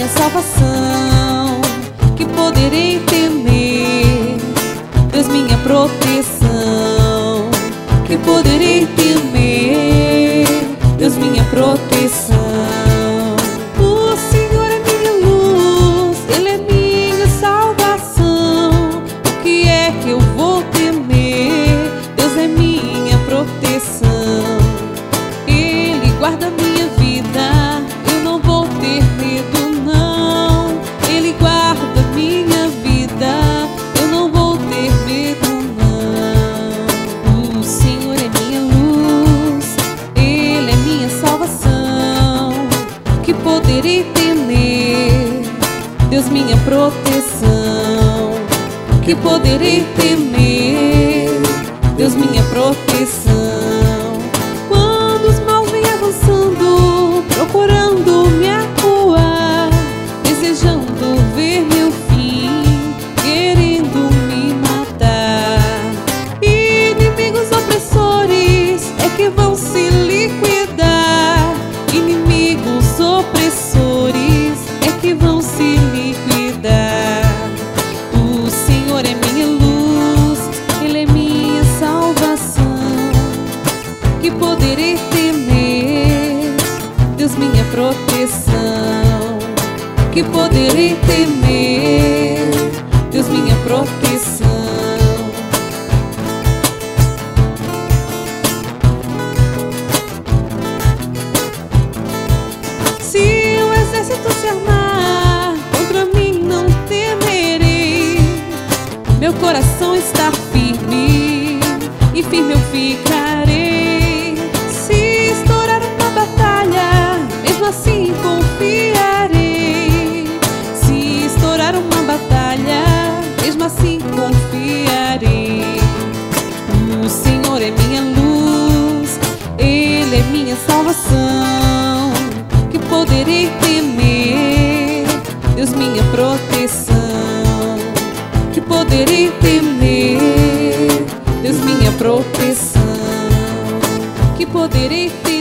minha salvação, que poderei temer? Deus, minha proteção, que poderei temer? Deus, minha proteção. O Senhor é minha luz, Ele é minha salvação. O que é que eu vou temer? Deus é minha proteção. Ele guarda minha vida, eu não vou ter medo não. Ele guarda minha vida, eu não vou ter medo não. O Senhor é minha luz, Ele é minha salvação, que poderei temer? Deus, minha proteção, que poderei temer? Deus, minha proteção. Quando os maus vêm avançando, procurando me acuar, desejando ver meu fim, querendo me matar, inimigos opressores é que vão se liquidar. Inimigos opressores é que vão se liquidar. O Senhor é minha luz, Ele é minha salvação, que poderei temer? Deus, minha proteção, que poderei temer? Deus, minha proteção. Se o exército se armar contra mim, não temerei. Meu coração está firme e firme eu ficarei. Se estourar uma batalha, mesmo assim confiarei. Se estourar uma batalha, mesmo assim confiarei. O Senhor é minha luz, Ele é minha salvação, que poderei temer? Deus, minha proteção, que poderei temer? Deus, minha proteção, que poderei temer?